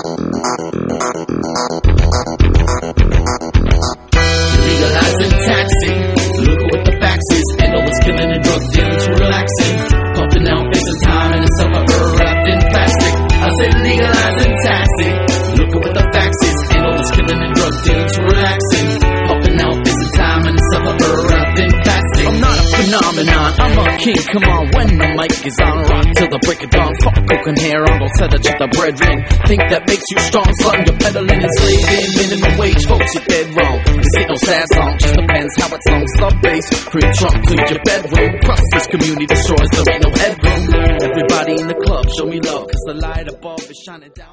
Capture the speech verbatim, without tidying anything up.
Legalizing taxi, look at what the facts is. And all this killing and drug dealing to relaxing. Puffing out, facing time and it's summer wrapped in plastic. I said legalizing taxi, look at what the facts is. And all this killing and drug dealing to relaxing. Puffing out, facing time and it's summer wrapped in plastic. I'm not a phenomenon, I'm a king. Come on, when the mic is on, rock till the break of dawn. Fuck coke and hair, I'm gon' set it to the brethren. Think that makes you strong, son. You're peddling and slaving, minimum wage, folks, you're dead wrong. This ain't no sad song, just depends how it's sung. Sub bass, free Trump to your bedroom. Plus this community destroys, there ain't no headroom. Everybody in the club, show me love, cause the light above is shining down.